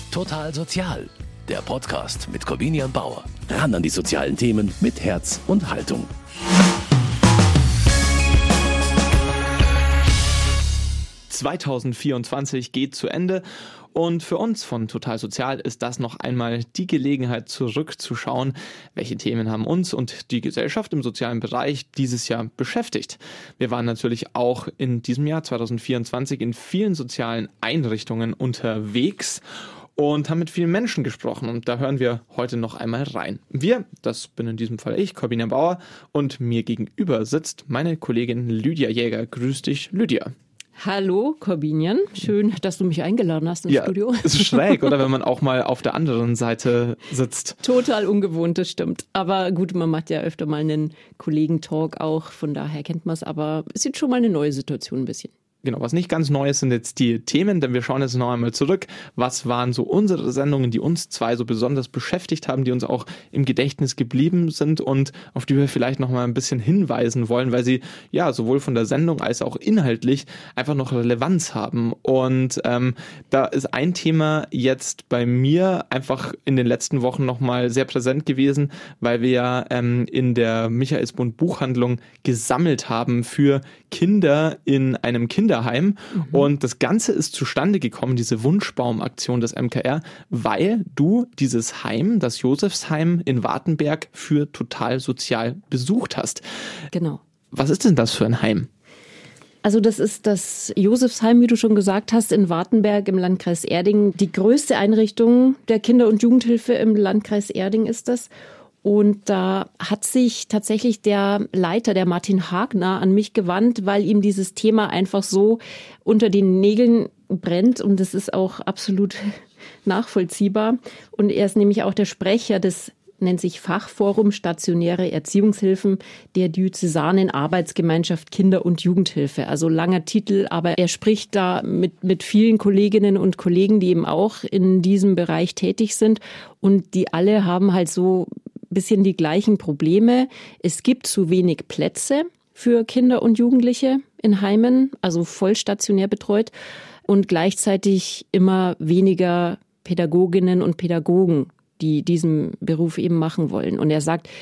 Total Sozial, der Podcast mit Corvinian Bauer. Ran an die sozialen Themen mit Herz und Haltung. ...2024 geht zu Ende und für uns von Total Sozial ist das noch einmal die Gelegenheit zurückzuschauen, welche Themen haben uns und die Gesellschaft im sozialen Bereich dieses Jahr beschäftigt. Wir waren natürlich auch in diesem Jahr 2024 in vielen sozialen Einrichtungen unterwegs und haben mit vielen Menschen gesprochen und da hören wir heute noch einmal rein. Wir, das bin in diesem Fall ich, Corvinian Bauer, und mir gegenüber sitzt meine Kollegin Lydia Jäger. Grüß dich, Lydia. Hallo, Corvinian. Schön, dass du mich eingeladen hast ins Studio. Ist schräg, oder? Wenn man auch mal auf der anderen Seite sitzt. Total ungewohnt, das stimmt. Aber gut, man macht ja öfter mal einen Kollegentalk auch. Von daher kennt man es. Aber es ist schon mal eine neue Situation ein bisschen. Genau, was nicht ganz neu ist, sind jetzt die Themen, denn wir schauen jetzt noch einmal zurück. Was waren so unsere Sendungen, die uns zwei so besonders beschäftigt haben, die uns auch im Gedächtnis geblieben sind und auf die wir vielleicht noch mal ein bisschen hinweisen wollen, weil sie ja sowohl von der Sendung als auch inhaltlich einfach noch Relevanz haben. Und da ist ein Thema jetzt bei mir einfach in den letzten Wochen noch mal sehr präsent gewesen, weil wir ja in der Michaelsbund Buchhandlung gesammelt haben für Kinder in einem Kinderheim. Und das Ganze ist zustande gekommen, diese Wunschbaumaktion des MKR, weil du dieses Heim, das Josefsheim in Wartenberg, für Total Sozial besucht hast. Genau. Was ist denn das für ein Heim? Also das ist das Josefsheim, wie du schon gesagt hast, in Wartenberg im Landkreis Erding. Die größte Einrichtung der Kinder- und Jugendhilfe im Landkreis Erding ist das. Und da hat sich tatsächlich der Leiter, der Martin Hagner, an mich gewandt, weil ihm dieses Thema einfach so unter den Nägeln brennt. Und das ist auch absolut nachvollziehbar. Und er ist nämlich auch der Sprecher des, nennt sich Fachforum Stationäre Erziehungshilfen der Diözesanen Arbeitsgemeinschaft Kinder- und Jugendhilfe. Also langer Titel, aber er spricht da mit vielen Kolleginnen und Kollegen, die eben auch in diesem Bereich tätig sind. Und die alle haben halt so bisschen die gleichen Probleme. Es gibt zu wenig Plätze für Kinder und Jugendliche in Heimen, also vollstationär betreut und gleichzeitig immer weniger Pädagoginnen und Pädagogen, die diesen Beruf eben machen wollen. Und er sagt,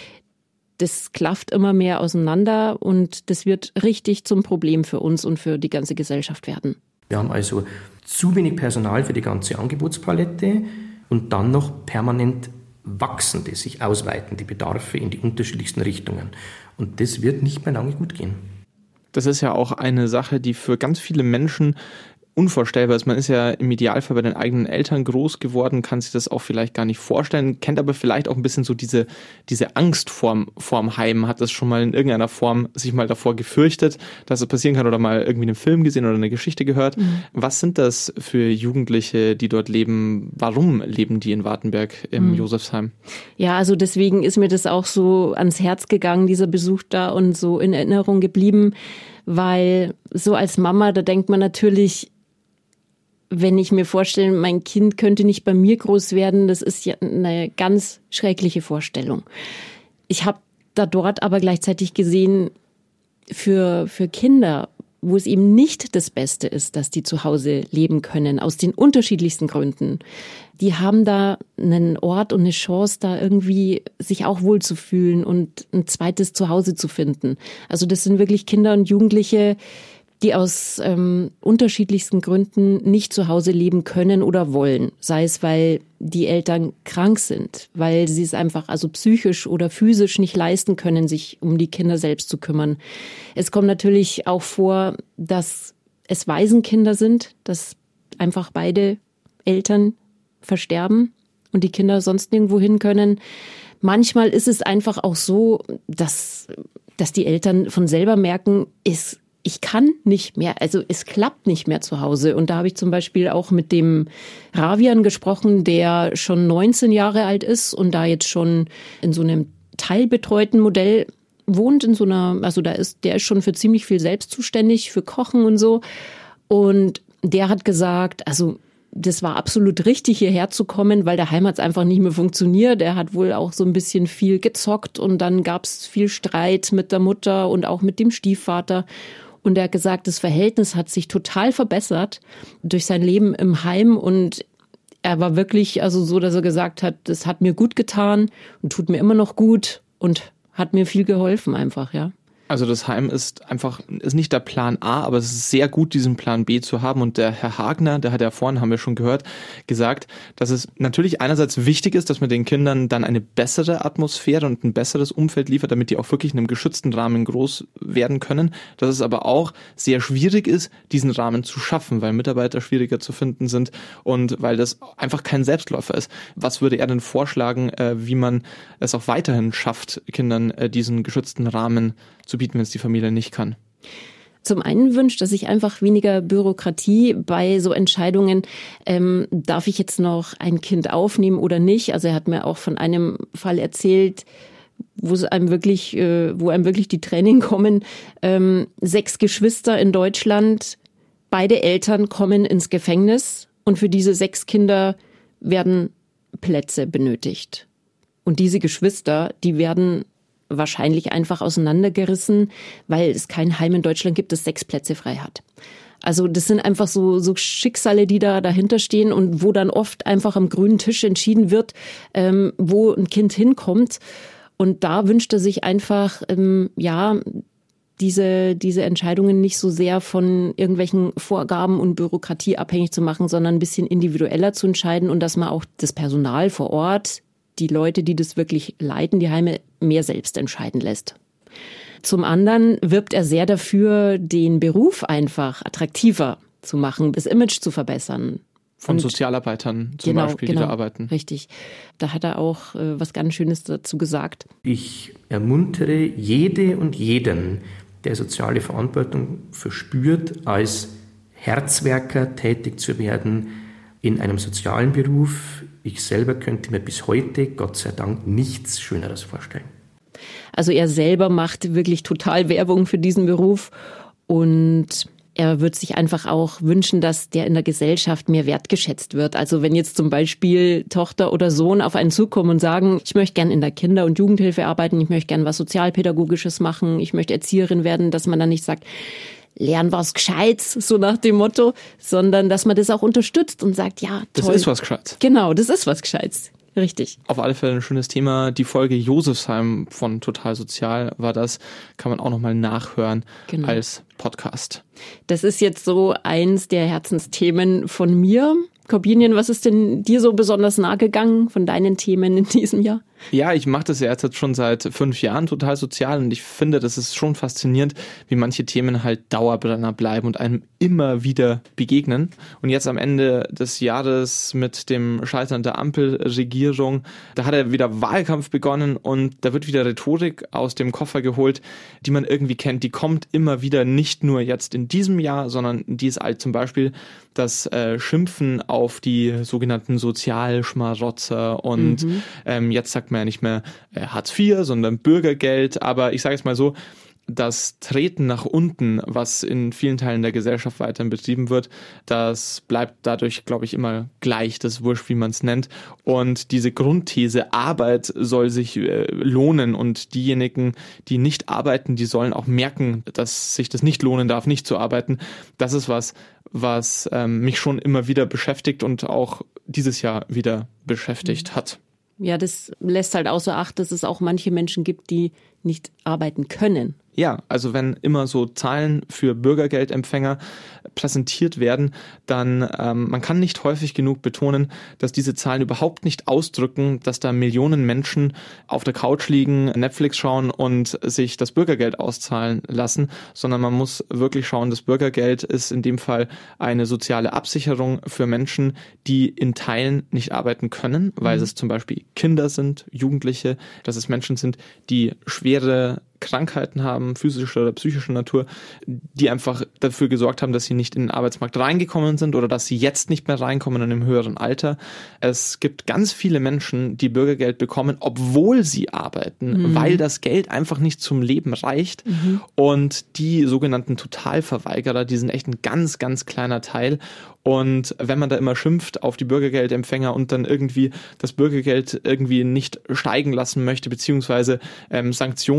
das klafft immer mehr auseinander und das wird richtig zum Problem für uns und für die ganze Gesellschaft werden. Wir haben also zu wenig Personal für die ganze Angebotspalette und dann noch permanent wachsende, sich ausweitende Bedarfe in die unterschiedlichsten Richtungen. Und das wird nicht mehr lange gut gehen. Das ist ja auch eine Sache, die für ganz viele Menschen unvorstellbar ist. Man ist ja im Idealfall bei den eigenen Eltern groß geworden, kann sich das auch vielleicht gar nicht vorstellen, kennt aber vielleicht auch ein bisschen so diese Angst vorm Heim, hat das schon mal in irgendeiner Form sich mal davor gefürchtet, dass es passieren kann oder mal irgendwie einen Film gesehen oder eine Geschichte gehört. Was sind das für Jugendliche, die dort leben? Warum leben die in Wartenberg im Josefsheim? Ja, also deswegen ist mir das auch so ans Herz gegangen, dieser Besuch da, und so in Erinnerung geblieben, weil so als Mama, da denkt man natürlich, wenn ich mir vorstelle, mein Kind könnte nicht bei mir groß werden, das ist ja eine ganz schreckliche Vorstellung. Ich habe da dort aber gleichzeitig gesehen, für Kinder, wo es eben nicht das Beste ist, dass die zu Hause leben können, aus den unterschiedlichsten Gründen. Die haben da einen Ort und eine Chance, da irgendwie sich auch wohlzufühlen und ein zweites Zuhause zu finden. Also das sind wirklich Kinder und Jugendliche, die aus unterschiedlichsten Gründen nicht zu Hause leben können oder wollen. Sei es, weil die Eltern krank sind, weil sie es einfach also psychisch oder physisch nicht leisten können, sich um die Kinder selbst zu kümmern. Es kommt natürlich auch vor, dass es Waisenkinder sind, dass einfach beide Eltern versterben und die Kinder sonst nirgendwo hin können. Manchmal ist es einfach auch so, dass die Eltern von selber merken, ich kann nicht mehr, also es klappt nicht mehr zu Hause. Und da habe ich zum Beispiel auch mit dem Ravian gesprochen, der schon 19 Jahre alt ist und da jetzt schon in so einem teilbetreuten Modell wohnt, der ist schon für ziemlich viel selbst zuständig, für Kochen und so. Und der hat gesagt, also das war absolut richtig, hierher zu kommen, weil daheim hat es einfach nicht mehr funktioniert. Er hat wohl auch so ein bisschen viel gezockt und dann gab es viel Streit mit der Mutter und auch mit dem Stiefvater. Und er hat gesagt, das Verhältnis hat sich total verbessert durch sein Leben im Heim und er war wirklich also so, dass er gesagt hat, das hat mir gut getan und tut mir immer noch gut und hat mir viel geholfen einfach, ja. Also das Heim ist nicht der Plan A, aber es ist sehr gut, diesen Plan B zu haben. Und der Herr Hagner, der hat ja vorhin, haben wir schon gehört, gesagt, dass es natürlich einerseits wichtig ist, dass man den Kindern dann eine bessere Atmosphäre und ein besseres Umfeld liefert, damit die auch wirklich in einem geschützten Rahmen groß werden können. Dass es aber auch sehr schwierig ist, diesen Rahmen zu schaffen, weil Mitarbeiter schwieriger zu finden sind und weil das einfach kein Selbstläufer ist. Was würde er denn vorschlagen, wie man es auch weiterhin schafft, Kindern diesen geschützten Rahmen zu bieten, wenn es die Familie nicht kann? Zum einen wünscht er sich einfach weniger Bürokratie bei so Entscheidungen, darf ich jetzt noch ein Kind aufnehmen oder nicht? Also er hat mir auch von einem Fall erzählt, wo einem wirklich die Tränen kommen. 6 Geschwister in Deutschland, beide Eltern kommen ins Gefängnis und für diese 6 Kinder werden Plätze benötigt. Und diese Geschwister, die werden wahrscheinlich einfach auseinandergerissen, weil es kein Heim in Deutschland gibt, das 6 Plätze frei hat. Also das sind einfach so Schicksale, die da dahinter stehen und wo dann oft einfach am grünen Tisch entschieden wird, wo ein Kind hinkommt. Und da wünscht er sich einfach, diese Entscheidungen nicht so sehr von irgendwelchen Vorgaben und Bürokratie abhängig zu machen, sondern ein bisschen individueller zu entscheiden und dass man auch das Personal vor Ort, die Leute, die das wirklich leiten, die Heime, mehr selbst entscheiden lässt. Zum anderen wirbt er sehr dafür, den Beruf einfach attraktiver zu machen, das Image zu verbessern. Von Sozialarbeitern zum Beispiel, die da arbeiten. Richtig. Da hat er auch was ganz Schönes dazu gesagt. Ich ermuntere jede und jeden, der soziale Verantwortung verspürt, als Herzwerker tätig zu werden in einem sozialen Beruf. Ich selber könnte mir bis heute, Gott sei Dank, nichts Schöneres vorstellen. Also er selber macht wirklich total Werbung für diesen Beruf und er würde sich einfach auch wünschen, dass der in der Gesellschaft mehr wertgeschätzt wird. Also wenn jetzt zum Beispiel Tochter oder Sohn auf einen zukommen und sagen, ich möchte gern in der Kinder- und Jugendhilfe arbeiten, ich möchte gern was Sozialpädagogisches machen, ich möchte Erzieherin werden, dass man dann nicht sagt, lern was Gescheites, so nach dem Motto, sondern dass man das auch unterstützt und sagt, ja, toll. Das ist was Gescheites. Genau, das ist was Gescheites. Richtig. Auf alle Fälle ein schönes Thema. Die Folge Josefsheim von Total Sozial war das. Kann man auch nochmal nachhören als Podcast. Das ist jetzt so eins der Herzensthemen von mir. Corbinian, was ist denn dir so besonders nahe gegangen von deinen Themen in diesem Jahr? Ja, ich mache das ja jetzt schon seit 5 Jahren Total Sozial und ich finde, das ist schon faszinierend, wie manche Themen halt Dauerbrenner bleiben und einem immer wieder begegnen. Und jetzt am Ende des Jahres mit dem Scheitern der Ampelregierung, da hat er wieder Wahlkampf begonnen und da wird wieder Rhetorik aus dem Koffer geholt, die man irgendwie kennt. Die kommt immer wieder, nicht nur jetzt in diesem Jahr, sondern die ist alt, zum Beispiel das Schimpfen auf die sogenannten Sozialschmarotzer und jetzt sagt man ja nicht mehr Hartz IV, sondern Bürgergeld, aber ich sage es mal so, das Treten nach unten, was in vielen Teilen der Gesellschaft weiterhin betrieben wird, das bleibt dadurch, glaube ich, immer gleich, das ist wurscht, wie man es nennt. Und diese Grundthese, Arbeit soll sich lohnen und diejenigen, die nicht arbeiten, die sollen auch merken, dass sich das nicht lohnen darf, nicht zu arbeiten. Das ist was mich schon immer wieder beschäftigt und auch dieses Jahr wieder beschäftigt hat. Ja, das lässt halt außer Acht, dass es auch manche Menschen gibt, die nicht arbeiten können. Ja, also wenn immer so Zahlen für Bürgergeldempfänger präsentiert werden, dann man kann nicht häufig genug betonen, dass diese Zahlen überhaupt nicht ausdrücken, dass da Millionen Menschen auf der Couch liegen, Netflix schauen und sich das Bürgergeld auszahlen lassen, sondern man muss wirklich schauen, das Bürgergeld ist in dem Fall eine soziale Absicherung für Menschen, die in Teilen nicht arbeiten können, weil es zum Beispiel Kinder sind, Jugendliche, dass es Menschen sind, die schwere Krankheiten haben, physischer oder psychischer Natur, die einfach dafür gesorgt haben, dass sie nicht in den Arbeitsmarkt reingekommen sind oder dass sie jetzt nicht mehr reinkommen in einem höheren Alter. Es gibt ganz viele Menschen, die Bürgergeld bekommen, obwohl sie arbeiten, weil das Geld einfach nicht zum Leben reicht. Und die sogenannten Totalverweigerer, die sind echt ein ganz, ganz kleiner Teil. Und wenn man da immer schimpft auf die Bürgergeldempfänger und dann irgendwie das Bürgergeld irgendwie nicht steigen lassen möchte, beziehungsweise Sanktionen einbringt,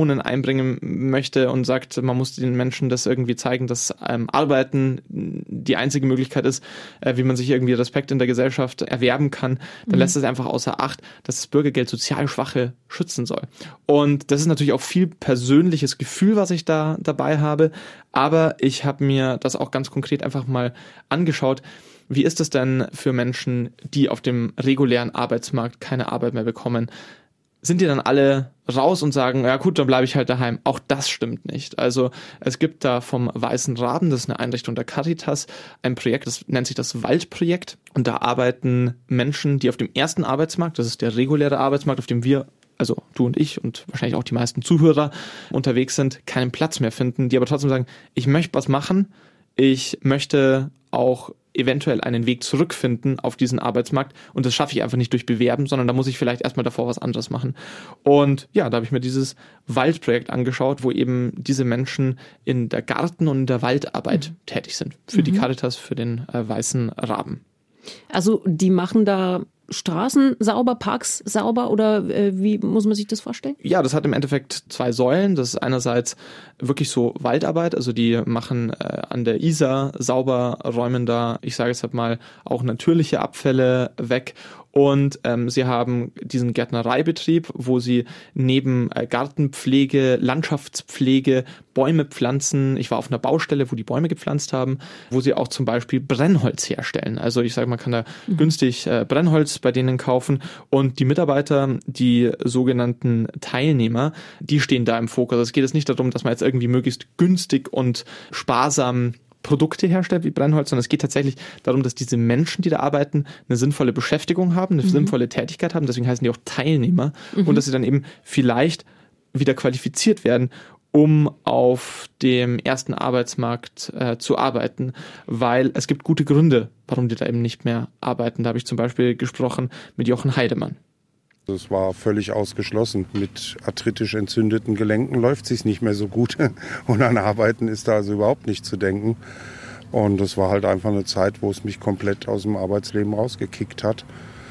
beibringen möchte und sagt, man muss den Menschen das irgendwie zeigen, dass Arbeiten die einzige Möglichkeit ist, wie man sich irgendwie Respekt in der Gesellschaft erwerben kann, dann lässt es einfach außer Acht, dass das Bürgergeld sozial Schwache schützen soll. Und das ist natürlich auch viel persönliches Gefühl, was ich da dabei habe, aber ich habe mir das auch ganz konkret einfach mal angeschaut. Wie ist es denn für Menschen, die auf dem regulären Arbeitsmarkt keine Arbeit mehr bekommen? Sind die dann alle raus und sagen, ja gut, dann bleibe ich halt daheim? Auch das stimmt nicht. Also es gibt da vom Weißen Raben, das ist eine Einrichtung der Caritas, ein Projekt, das nennt sich das Waldprojekt. Und da arbeiten Menschen, die auf dem ersten Arbeitsmarkt, das ist der reguläre Arbeitsmarkt, auf dem wir, also du und ich und wahrscheinlich auch die meisten Zuhörer unterwegs sind, keinen Platz mehr finden, die aber trotzdem sagen, ich möchte was machen, ich möchte auch eventuell einen Weg zurückfinden auf diesen Arbeitsmarkt und das schaffe ich einfach nicht durch Bewerben, sondern da muss ich vielleicht erstmal davor was anderes machen. Und ja, da habe ich mir dieses Waldprojekt angeschaut, wo eben diese Menschen in der Garten- und in der Waldarbeit tätig sind. Für die Caritas, für den Weißen Raben. Also die machen da Straßen sauber, Parks sauber oder wie muss man sich das vorstellen? Ja, das hat im Endeffekt zwei Säulen. Das ist einerseits wirklich so Waldarbeit, also die machen an der Isar sauber, räumen da, ich sage jetzt halt mal, auch natürliche Abfälle weg. Und sie haben diesen Gärtnereibetrieb, wo sie neben Gartenpflege, Landschaftspflege, Bäume pflanzen. Ich war auf einer Baustelle, wo die Bäume gepflanzt haben, wo sie auch zum Beispiel Brennholz herstellen. Also ich sage, man kann da günstig Brennholz bei denen kaufen. Und die Mitarbeiter, die sogenannten Teilnehmer, die stehen da im Fokus. Es geht jetzt nicht darum, dass man jetzt irgendwie möglichst günstig und sparsam Produkte herstellt wie Brennholz, sondern es geht tatsächlich darum, dass diese Menschen, die da arbeiten, eine sinnvolle Beschäftigung haben, eine sinnvolle Tätigkeit haben, deswegen heißen die auch Teilnehmer und dass sie dann eben vielleicht wieder qualifiziert werden, um auf dem ersten Arbeitsmarkt zu arbeiten, weil es gibt gute Gründe, warum die da eben nicht mehr arbeiten. Da habe ich zum Beispiel gesprochen mit Jochen Heidemann. Es war völlig ausgeschlossen. Mit arthritisch entzündeten Gelenken läuft es sich nicht mehr so gut. Und an Arbeiten ist da also überhaupt nicht zu denken. Und das war halt einfach eine Zeit, wo es mich komplett aus dem Arbeitsleben rausgekickt hat.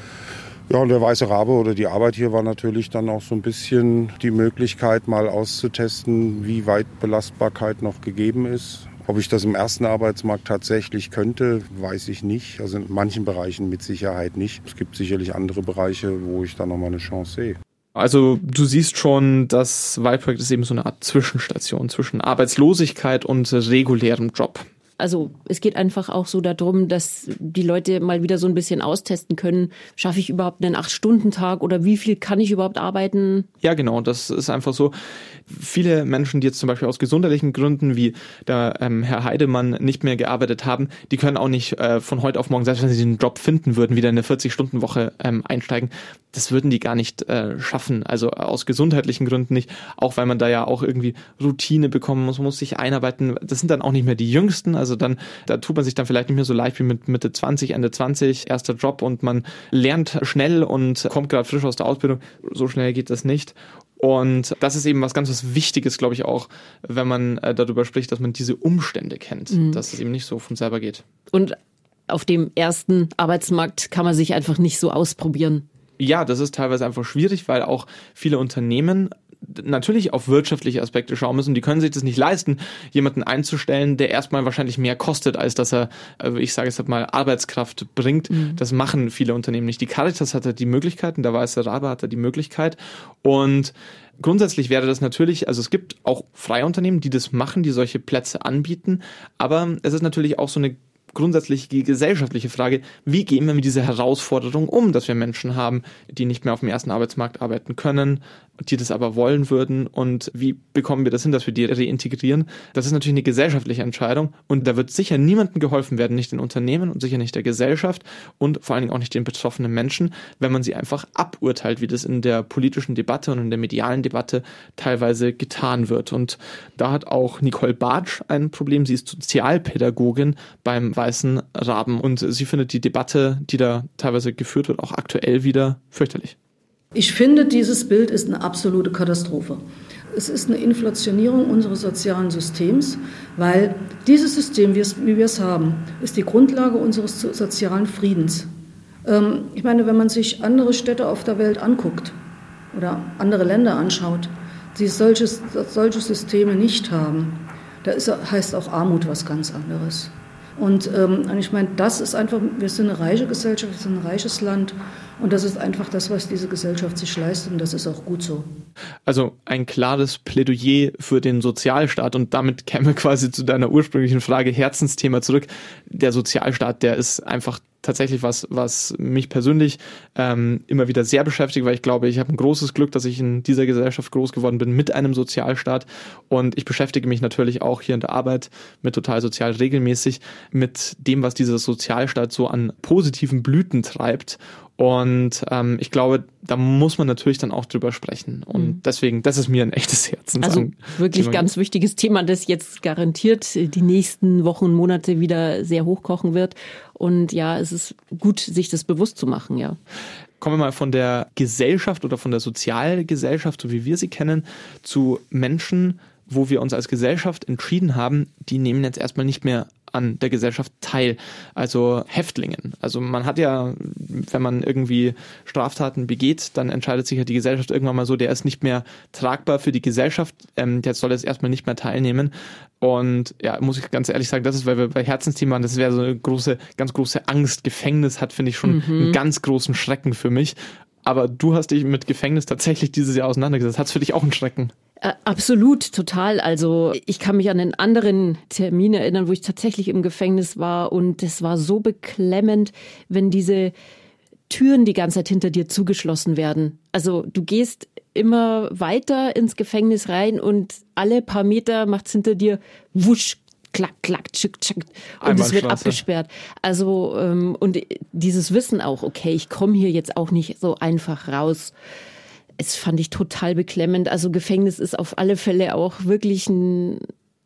Ja, und der Weiße Rabe oder die Arbeit hier war natürlich dann auch so ein bisschen die Möglichkeit, mal auszutesten, wie weit Belastbarkeit noch gegeben ist. Ob ich das im ersten Arbeitsmarkt tatsächlich könnte, weiß ich nicht. Also in manchen Bereichen mit Sicherheit nicht. Es gibt sicherlich andere Bereiche, wo ich da nochmal eine Chance sehe. Also du siehst schon, das Waldprojekt ist eben so eine Art Zwischenstation zwischen Arbeitslosigkeit und regulärem Job. Also es geht einfach auch so darum, dass die Leute mal wieder so ein bisschen austesten können, schaffe ich überhaupt einen 8-Stunden-Tag oder wie viel kann ich überhaupt arbeiten? Ja, genau, das ist einfach so. Viele Menschen, die jetzt zum Beispiel aus gesundheitlichen Gründen, wie der Herr Heidemann, nicht mehr gearbeitet haben, die können auch nicht von heute auf morgen, selbst wenn sie den Job finden würden, wieder in eine 40-Stunden-Woche einsteigen. Das würden die gar nicht schaffen, also aus gesundheitlichen Gründen nicht, auch weil man da ja auch irgendwie Routine bekommen muss, man muss sich einarbeiten. Das sind dann auch nicht mehr die Jüngsten, also dann, da tut man sich dann vielleicht nicht mehr so leicht wie mit Mitte 20, Ende 20, erster Job und man lernt schnell und kommt gerade frisch aus der Ausbildung. So schnell geht das nicht. Und das ist eben was ganz Wichtiges, glaube ich auch, wenn man darüber spricht, dass man diese Umstände kennt, dass es eben nicht so von selber geht. Und auf dem ersten Arbeitsmarkt kann man sich einfach nicht so ausprobieren. Ja, das ist teilweise einfach schwierig, weil auch viele Unternehmen natürlich auf wirtschaftliche Aspekte schauen müssen. Die können sich das nicht leisten, jemanden einzustellen, der erstmal wahrscheinlich mehr kostet, als dass er, ich sage jetzt mal, Arbeitskraft bringt. Das machen viele Unternehmen nicht. Die Caritas hat da die Möglichkeiten, der Weiße Rabe hat da die Möglichkeit. Und grundsätzlich wäre das natürlich, also es gibt auch freie Unternehmen, die das machen, die solche Plätze anbieten. Aber es ist natürlich auch so eine grundsätzlich die gesellschaftliche Frage, wie gehen wir mit dieser Herausforderung um, dass wir Menschen haben, die nicht mehr auf dem ersten Arbeitsmarkt arbeiten können, die das aber wollen würden und wie bekommen wir das hin, dass wir die reintegrieren? Das ist natürlich eine gesellschaftliche Entscheidung und da wird sicher niemandem geholfen werden, nicht den Unternehmen und sicher nicht der Gesellschaft und vor allen Dingen auch nicht den betroffenen Menschen, wenn man sie einfach aburteilt, wie das in der politischen Debatte und in der medialen Debatte teilweise getan wird. Und da hat auch Nicole Bartsch ein Problem. Sie ist Sozialpädagogin beim Weißen Raben und sie findet die Debatte, die da teilweise geführt wird, auch aktuell wieder fürchterlich. Ich finde, dieses Bild ist eine absolute Katastrophe. Es ist eine Inflationierung unseres sozialen Systems, weil dieses System, wie wir es haben, ist die Grundlage unseres sozialen Friedens. Ich meine, wenn man sich andere Städte auf der Welt anguckt oder andere Länder anschaut, die solche Systeme nicht haben, da heißt auch Armut was ganz anderes. Und ich meine, das ist einfach, wir sind eine reiche Gesellschaft, wir sind ein reiches Land und das ist einfach das, was diese Gesellschaft sich leistet und das ist auch gut so. Also ein klares Plädoyer für den Sozialstaat und damit kämen wir quasi zu deiner ursprünglichen Frage, Herzensthema zurück. Der Sozialstaat, der ist einfach tatsächlich was mich persönlich immer wieder sehr beschäftigt, weil ich glaube, ich habe ein großes Glück, dass ich in dieser Gesellschaft groß geworden bin mit einem Sozialstaat und ich beschäftige mich natürlich auch hier in der Arbeit mit Total Sozial regelmäßig mit dem, was dieser Sozialstaat so an positiven Blüten treibt. Und ich glaube, da muss man natürlich dann auch drüber sprechen. Und deswegen, das ist mir ein echtes Herzensanliegen. Also wirklich ganz wichtiges Thema, das jetzt garantiert die nächsten Wochen und Monate wieder sehr hochkochen wird. Und ja, es ist gut, sich das bewusst zu machen, ja. Kommen wir mal von der Gesellschaft oder von der Sozialgesellschaft, so wie wir sie kennen, zu Menschen, wo wir uns als Gesellschaft entschieden haben, die nehmen jetzt erstmal nicht mehr an der Gesellschaft teil, also Häftlingen. Also man hat ja, wenn man irgendwie Straftaten begeht, dann entscheidet sich ja die Gesellschaft irgendwann mal so, der ist nicht mehr tragbar für die Gesellschaft, der soll jetzt erstmal nicht mehr teilnehmen. Und ja, muss ich ganz ehrlich sagen, das ist, weil wir bei Herzensthema, das wäre so eine ganz große Angst. Gefängnis hat, finde ich, schon einen ganz großen Schrecken für mich. Aber du hast dich mit Gefängnis tatsächlich dieses Jahr auseinandergesetzt. Hat es für dich auch einen Schrecken? Absolut, total. Also ich kann mich an einen anderen Termin erinnern, wo ich tatsächlich im Gefängnis war und es war so beklemmend, wenn diese Türen die ganze Zeit hinter dir zugeschlossen werden. Also du gehst immer weiter ins Gefängnis rein und alle paar Meter macht's hinter dir wusch, klack, klack, tschick, tschick und es wird abgesperrt. Also und dieses Wissen auch, okay, ich komme hier jetzt auch nicht so einfach raus. Es fand ich total beklemmend. Also Gefängnis ist auf alle Fälle auch wirklich ein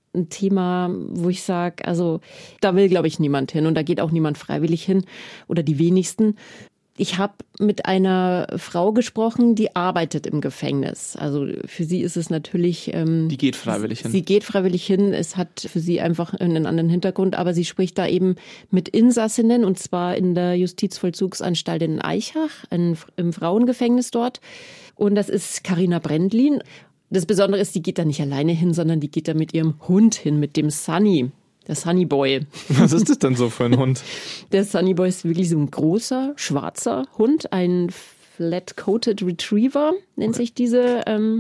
Thema, wo ich sage, also da will, glaube ich, niemand hin und da geht auch niemand freiwillig hin oder die wenigsten. Ich habe mit einer Frau gesprochen, die arbeitet im Gefängnis. Also für sie ist es natürlich... die geht freiwillig hin. Sie geht freiwillig hin. Es hat für sie einfach einen anderen Hintergrund. Aber sie spricht da eben mit Insassinnen und zwar in der Justizvollzugsanstalt in Aichach, im Frauengefängnis dort. Und das ist Carina Brendlin. Das Besondere ist, die geht da nicht alleine hin, sondern die geht da mit ihrem Hund hin, mit dem Sunny. Der Sunny Boy. Was ist das denn so für ein Hund? Der Sunny Boy ist wirklich so ein großer, schwarzer Hund, ein Flat-Coated Retriever, nennt sich diese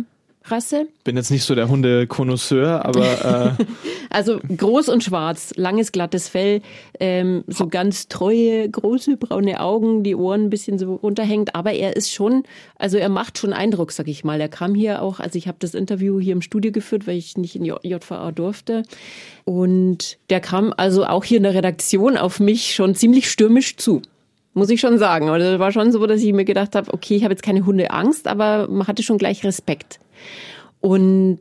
Rasse. Bin jetzt nicht so der Hundekonnoisseur, aber... Also groß und schwarz, langes, glattes Fell, so ganz treue, große, braune Augen, die Ohren ein bisschen so runterhängt. Aber er ist schon, also er macht schon Eindruck, sag ich mal. Er kam hier auch, also ich habe das Interview hier im Studio geführt, weil ich nicht in JVA durfte. Und der kam also auch hier in der Redaktion auf mich schon ziemlich stürmisch zu. Muss ich schon sagen. Aber das war schon so, dass ich mir gedacht habe, okay, ich habe jetzt keine Hundeangst, aber man hatte schon gleich Respekt. Und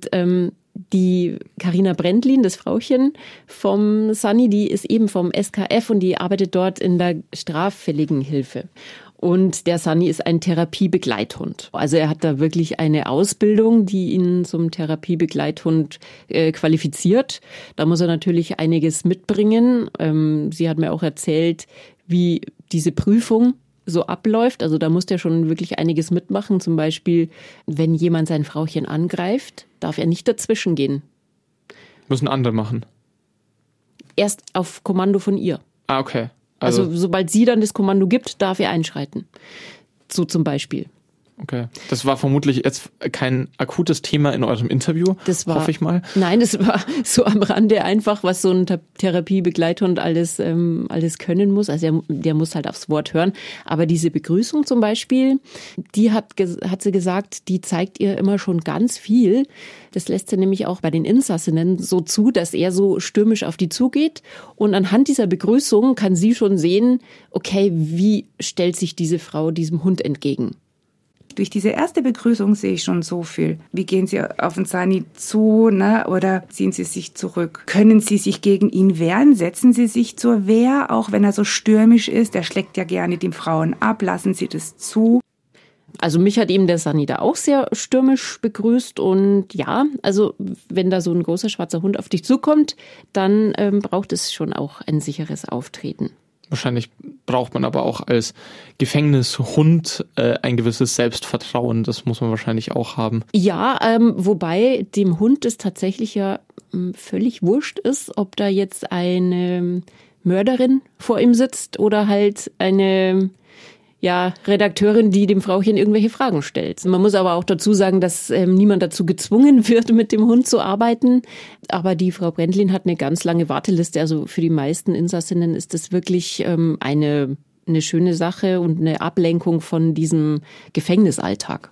die Carina Brendlin, das Frauchen vom Sunny, die ist eben vom SKF und die arbeitet dort in der Straffälligenhilfe. Und der Sunny ist ein Therapiebegleithund. Also er hat da wirklich eine Ausbildung, die ihn zum Therapiebegleithund qualifiziert. Da muss er natürlich einiges mitbringen. Sie hat mir auch erzählt, wie diese Prüfung so abläuft. Also da muss der schon wirklich einiges mitmachen. Zum Beispiel, wenn jemand sein Frauchen angreift, darf er nicht dazwischen gehen. Müssen andere machen. Erst auf Kommando von ihr. Ah, okay. Also sobald sie dann das Kommando gibt, darf er einschreiten. So zum Beispiel. Okay. Das war vermutlich jetzt kein akutes Thema in eurem Interview, hoffe ich mal. Nein, das war so am Rande einfach, was so ein Therapiebegleithund alles können muss. Also der muss halt aufs Wort hören. Aber diese Begrüßung zum Beispiel, die hat sie gesagt, die zeigt ihr immer schon ganz viel. Das lässt sie nämlich auch bei den Insassinnen so zu, dass er so stürmisch auf die zugeht. Und anhand dieser Begrüßung kann sie schon sehen, okay, wie stellt sich diese Frau diesem Hund entgegen? Durch diese erste Begrüßung sehe ich schon so viel. Wie gehen Sie auf den Sunny zu, ne? Oder ziehen Sie sich zurück? Können Sie sich gegen ihn wehren? Setzen Sie sich zur Wehr, auch wenn er so stürmisch ist? Der schlägt ja gerne die Frauen ab. Lassen Sie das zu? Also mich hat eben der Sunny da auch sehr stürmisch begrüßt. Und ja, also wenn da so ein großer schwarzer Hund auf dich zukommt, dann braucht es schon auch ein sicheres Auftreten. Wahrscheinlich braucht man aber auch als Gefängnishund ein gewisses Selbstvertrauen. Das muss man wahrscheinlich auch haben. Ja, wobei dem Hund es tatsächlich ja völlig wurscht ist, ob da jetzt eine Mörderin vor ihm sitzt oder halt eine Redakteurin, die dem Frauchen irgendwelche Fragen stellt. Man muss aber auch dazu sagen, dass niemand dazu gezwungen wird, mit dem Hund zu arbeiten. Aber die Frau Brändlin hat eine ganz lange Warteliste. Also für die meisten Insassinnen ist das wirklich eine schöne Sache und eine Ablenkung von diesem Gefängnisalltag.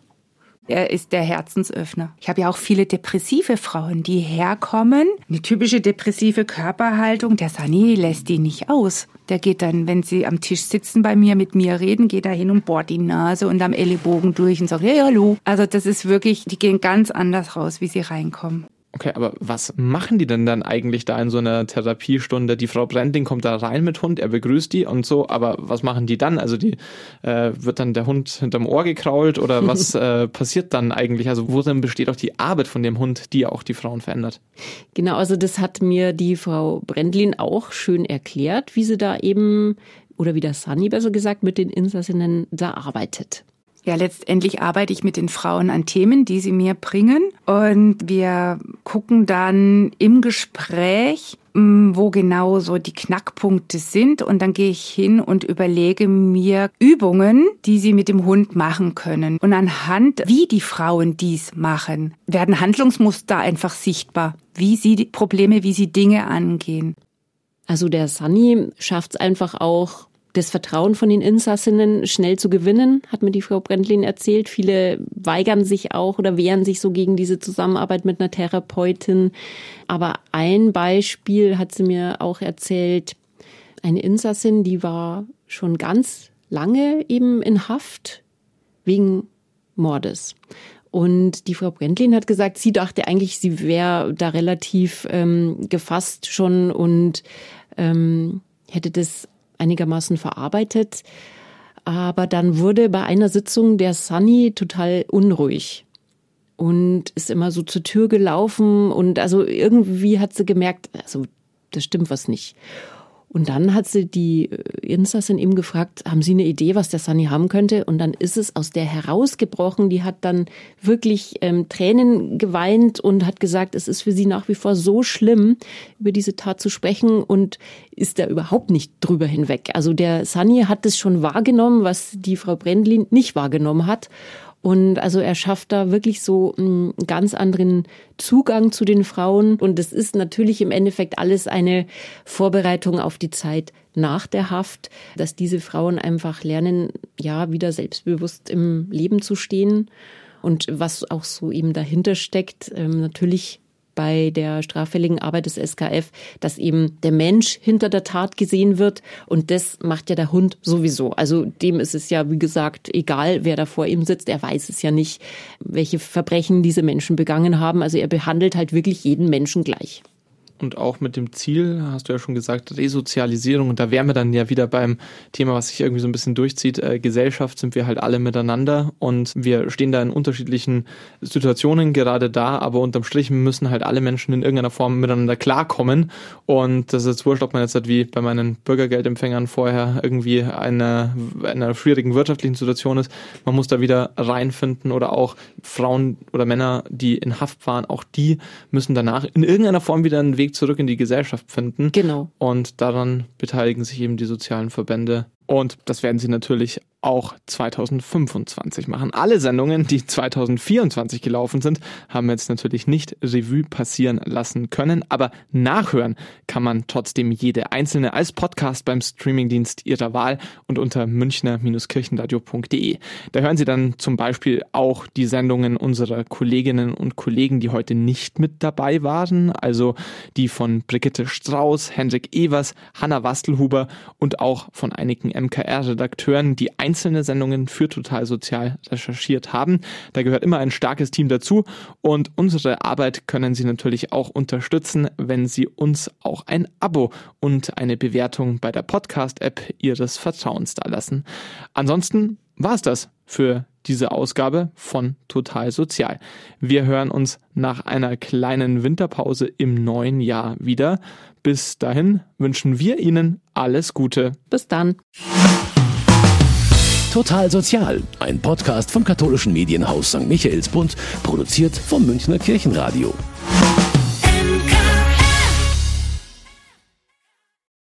Er ist der Herzensöffner. Ich habe ja auch viele depressive Frauen, die herkommen. Eine typische depressive Körperhaltung. Der Sani lässt die nicht aus. Der geht dann, wenn sie am Tisch sitzen bei mir, mit mir reden, geht er hin und bohrt die Nase und am Ellenbogen durch und sagt, hey, hallo. Also das ist wirklich, die gehen ganz anders raus, wie sie reinkommen. Okay, aber was machen die denn dann eigentlich da in so einer Therapiestunde? Die Frau Brändlin kommt da rein mit Hund, er begrüßt die und so, aber was machen die dann? Also wird dann der Hund hinterm Ohr gekrault oder was passiert dann eigentlich? Also worin besteht auch die Arbeit von dem Hund, die auch die Frauen verändert? Genau, also das hat mir die Frau Brändlin auch schön erklärt, wie sie da eben, oder wie der Sani besser gesagt, mit den Insassinnen da arbeitet. Ja, letztendlich arbeite ich mit den Frauen an Themen, die sie mir bringen. Und wir gucken dann im Gespräch, wo genau so die Knackpunkte sind. Und dann gehe ich hin und überlege mir Übungen, die sie mit dem Hund machen können. Und anhand, wie die Frauen dies machen, werden Handlungsmuster einfach sichtbar. Wie sie die Probleme, wie sie Dinge angehen. Also der Sani schafft es einfach auch, das Vertrauen von den Insassinnen schnell zu gewinnen, hat mir die Frau Brändlin erzählt. Viele weigern sich auch oder wehren sich so gegen diese Zusammenarbeit mit einer Therapeutin. Aber ein Beispiel hat sie mir auch erzählt. Eine Insassin, die war schon ganz lange eben in Haft wegen Mordes. Und die Frau Brändlin hat gesagt, sie dachte eigentlich, sie wäre da relativ gefasst schon und hätte das einigermaßen verarbeitet. Aber dann wurde bei einer Sitzung der Sani total unruhig und ist immer so zur Tür gelaufen und also irgendwie hat sie gemerkt, also das stimmt was nicht. Und dann hat sie die Insassin eben gefragt, haben Sie eine Idee, was der Sani haben könnte? Und dann ist es aus der herausgebrochen. Die hat dann wirklich Tränen geweint und hat gesagt, es ist für sie nach wie vor so schlimm, über diese Tat zu sprechen und ist da überhaupt nicht drüber hinweg. Also der Sani hat das schon wahrgenommen, was die Frau Brändlin nicht wahrgenommen hat. Und also er schafft da wirklich so einen ganz anderen Zugang zu den Frauen. Und es ist natürlich im Endeffekt alles eine Vorbereitung auf die Zeit nach der Haft, dass diese Frauen einfach lernen, ja, wieder selbstbewusst im Leben zu stehen. Und was auch so eben dahinter steckt, natürlich bei der straffälligen Arbeit des SKF, dass eben der Mensch hinter der Tat gesehen wird und das macht ja der Hund sowieso. Also dem ist es ja, wie gesagt, egal, wer da vor ihm sitzt, er weiß es ja nicht, welche Verbrechen diese Menschen begangen haben. Also er behandelt halt wirklich jeden Menschen gleich. Und auch mit dem Ziel, hast du ja schon gesagt, Resozialisierung. Und da wären wir dann ja wieder beim Thema, was sich irgendwie so ein bisschen durchzieht. Gesellschaft sind wir halt alle miteinander und wir stehen da in unterschiedlichen Situationen gerade da, aber unterm Strich müssen halt alle Menschen in irgendeiner Form miteinander klarkommen. Und das ist jetzt wurscht, ob man jetzt halt wie bei meinen Bürgergeldempfängern vorher irgendwie in einer schwierigen wirtschaftlichen Situation ist. Man muss da wieder reinfinden oder auch Frauen oder Männer, die in Haft waren, auch die müssen danach in irgendeiner Form wieder einen Weg zurück in die Gesellschaft finden. Genau. Und daran beteiligen sich eben die sozialen Verbände. Und das werden sie natürlich auch 2025 machen. Alle Sendungen, die 2024 gelaufen sind, haben jetzt natürlich nicht Revue passieren lassen können, aber nachhören kann man trotzdem jede einzelne als Podcast beim Streamingdienst Ihrer Wahl und unter münchner-kirchenradio.de. Da hören Sie dann zum Beispiel auch die Sendungen unserer Kolleginnen und Kollegen, die heute nicht mit dabei waren, also die von Brigitte Strauß, Hendrik Evers, Hanna Wastelhuber und auch von einigen MKR-Redakteuren, die einzelne Sendungen für Total Sozial recherchiert haben. Da gehört immer ein starkes Team dazu und unsere Arbeit können Sie natürlich auch unterstützen, wenn Sie uns auch ein Abo und eine Bewertung bei der Podcast-App Ihres Vertrauens dalassen. Ansonsten war es das für diese Ausgabe von Total Sozial. Wir hören uns nach einer kleinen Winterpause im neuen Jahr wieder. Bis dahin wünschen wir Ihnen alles Gute. Bis dann. Total Sozial, ein Podcast vom katholischen Medienhaus St. Michaelsbund, produziert vom Münchner Kirchenradio.